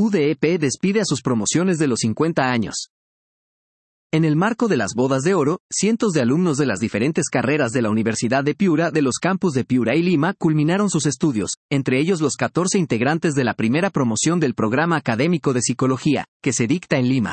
UDEP despide a sus promociones de los 50 años. En el marco de las bodas de oro, cientos de alumnos de las diferentes carreras de la Universidad de Piura de los campus de Piura y Lima culminaron sus estudios, entre ellos los 14 integrantes de la primera promoción del programa académico de psicología, que se dicta en Lima.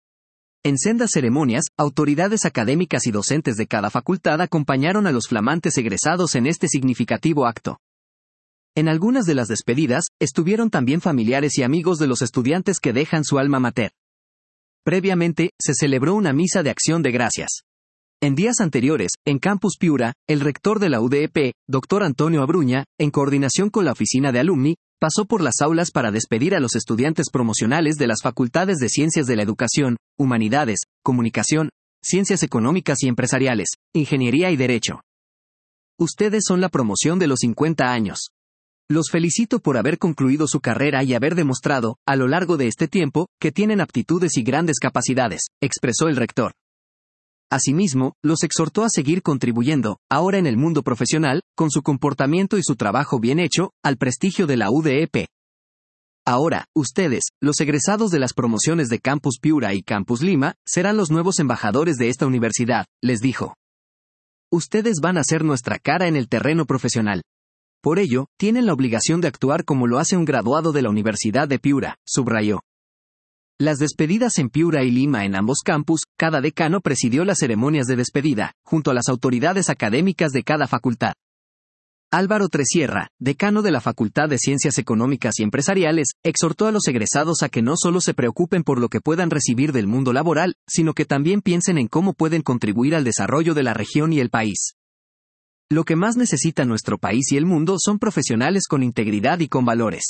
En sendas ceremonias, autoridades académicas y docentes de cada facultad acompañaron a los flamantes egresados en este significativo acto. En algunas de las despedidas, estuvieron también familiares y amigos de los estudiantes que dejan su alma mater. Previamente, se celebró una misa de acción de gracias. En días anteriores, en Campus Piura, el rector de la UDEP, Dr. Antonio Abruña, en coordinación con la oficina de alumni, pasó por las aulas para despedir a los estudiantes promocionales de las facultades de Ciencias de la Educación, Humanidades, Comunicación, Ciencias Económicas y Empresariales, Ingeniería y Derecho. Ustedes son la promoción de los 50 años. Los felicito por haber concluido su carrera y haber demostrado, a lo largo de este tiempo, que tienen aptitudes y grandes capacidades, expresó el rector. Asimismo, los exhortó a seguir contribuyendo, ahora en el mundo profesional, con su comportamiento y su trabajo bien hecho, al prestigio de la UDEP. Ahora, ustedes, los egresados de las promociones de Campus Piura y Campus Lima, serán los nuevos embajadores de esta universidad, les dijo. Ustedes van a ser nuestra cara en el terreno profesional. Por ello, tienen la obligación de actuar como lo hace un graduado de la Universidad de Piura, subrayó. Las despedidas en Piura y Lima en ambos campus, cada decano presidió las ceremonias de despedida, junto a las autoridades académicas de cada facultad. Álvaro Tresierra, decano de la Facultad de Ciencias Económicas y Empresariales, exhortó a los egresados a que no solo se preocupen por lo que puedan recibir del mundo laboral, sino que también piensen en cómo pueden contribuir al desarrollo de la región y el país. Lo que más necesita nuestro país y el mundo son profesionales con integridad y con valores.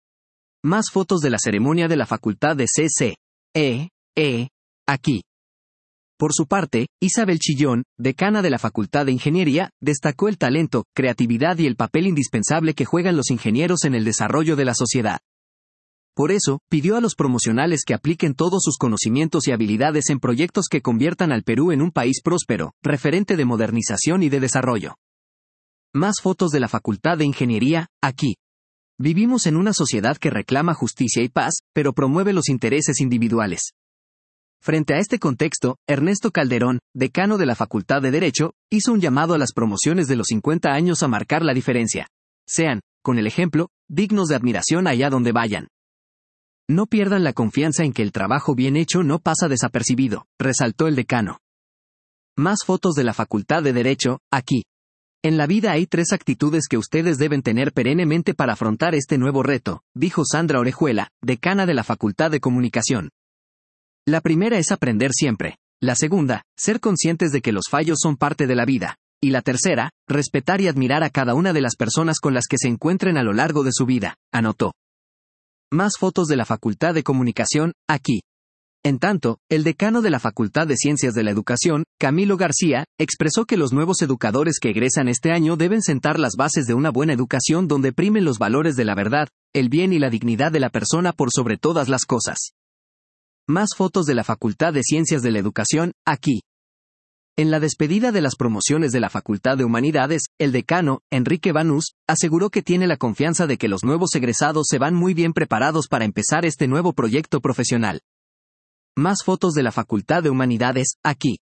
Más fotos de la ceremonia de la Facultad de aquí. Por su parte, Isabel Chillón, decana de la Facultad de Ingeniería, destacó el talento, creatividad y el papel indispensable que juegan los ingenieros en el desarrollo de la sociedad. Por eso, pidió a los promocionales que apliquen todos sus conocimientos y habilidades en proyectos que conviertan al Perú en un país próspero, referente de modernización y de desarrollo. Más fotos de la Facultad de Ingeniería, aquí. Vivimos en una sociedad que reclama justicia y paz, pero promueve los intereses individuales. Frente a este contexto, Ernesto Calderón, decano de la Facultad de Derecho, hizo un llamado a las promociones de los 50 años a marcar la diferencia. Sean, con el ejemplo, dignos de admiración allá donde vayan. No pierdan la confianza en que el trabajo bien hecho no pasa desapercibido, resaltó el decano. Más fotos de la Facultad de Derecho, aquí. En la vida hay 3 actitudes que ustedes deben tener perennemente para afrontar este nuevo reto, dijo Sandra Orejuela, decana de la Facultad de Comunicación. La primera es aprender siempre. La segunda, ser conscientes de que los fallos son parte de la vida. Y la tercera, respetar y admirar a cada una de las personas con las que se encuentren a lo largo de su vida, anotó. Más fotos de la Facultad de Comunicación, aquí. En tanto, el decano de la Facultad de Ciencias de la Educación, Camilo García, expresó que los nuevos educadores que egresan este año deben sentar las bases de una buena educación donde primen los valores de la verdad, el bien y la dignidad de la persona por sobre todas las cosas. Más fotos de la Facultad de Ciencias de la Educación, aquí. En la despedida de las promociones de la Facultad de Humanidades, el decano, Enrique Banús, aseguró que tiene la confianza de que los nuevos egresados se van muy bien preparados para empezar este nuevo proyecto profesional. Más fotos de la Facultad de Humanidades, aquí.